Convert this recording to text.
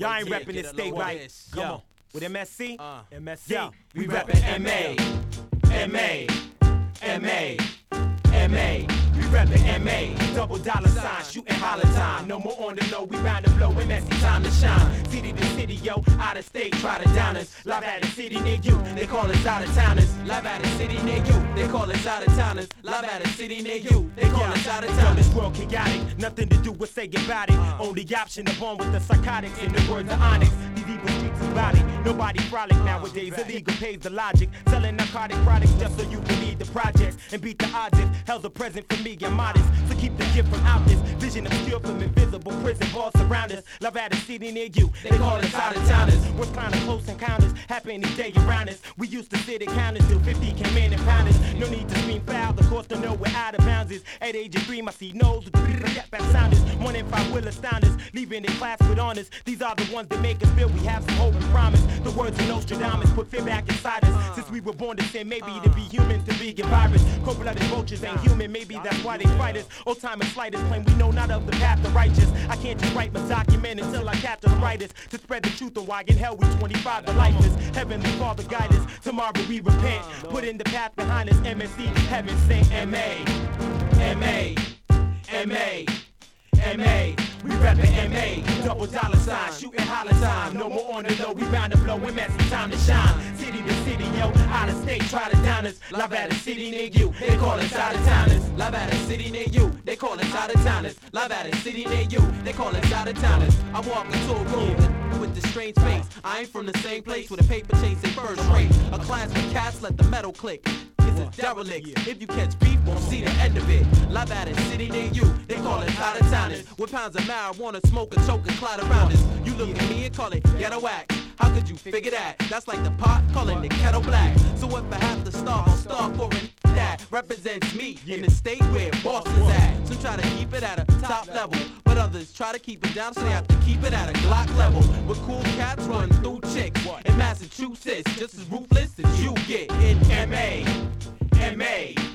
Y'all ain't reppin' this state right. Come on. With MSC? MSC. Yeah. We reppin' MA. MA. MA. MA. We reppin' MA. Double dollar sign, shootin' holler time. No more on the low, we bound to blow. MSC time to shine. City to city, yo, out of state, try to down us. Live at a city near you, they call us out of towners. Live at a city near you, they call us out of towners. Live at a city near you, they call us out of towners. This world chaotic, nothing to do with say about it. Only option to born with the psychotics in the words of Onyx. These evil streets is body, nobody frolic nowadays. Illegal pays the logic, selling narcotic products just so you can lead the projects and beat the odds. If hell's a present for me, I'm modest, so keep the gift from out this vision obscure from invisible prison walls surround us. Love at a city near you, they call us out of towners. What's kind of close encounters happen each day around us. We used to sit at counters till 50 came in and pound us. No need to scream foul, the course to know we're out of bounds is. At age of 3, I see nose with back sounders. 1 in 5 will astound us, leaving the class with honors. These are the ones that make us feel we have some hope and promise. The words of Nostradamus put fear back inside us. Since we were born to sin, maybe to be human, to be a virus. Cold-blooded vultures ain't human, maybe that's why they fight us. Old-time and slightest claim we know not of the path of righteous. I can't just write my document until I capture the writers to spread the truth of why in hell we 25 the lifeless. Heavenly Father guide us, tomorrow we repent. Put in the path behind us, MSC, heaven sing MA. MA. MA. MA, we reppin' MA, double dollar sign, shootin' holler time. No more on the low, we bound to blow, MSC time to shine. City to city, yo, out of state, try to down us. Live at a city near you, they call us out of towners. Live at a city near you, they call us out of towners. Live at a city near you, they call us out of towners. I walk into a room with this strange face. I ain't from the same place with a paper chase and first rate. A class with cats, let the metal click. It's a derelict. If you catch beef, won't see the end of it. Live at a city near you, they call us out of towners. With pounds of marijuana, smoke and choke and cloud around us. You look at me and call it ghetto whack. How could you figure that? That's like the pot calling the kettle black. So if I have to starve, I'll starve for it. That represents me in the state where boss is at. Some try to keep it at a top level, but others try to keep it down, so they have to keep it at a Glock level. With cool cats run through chicks in Massachusetts, just as ruthless as you get in MA. MA.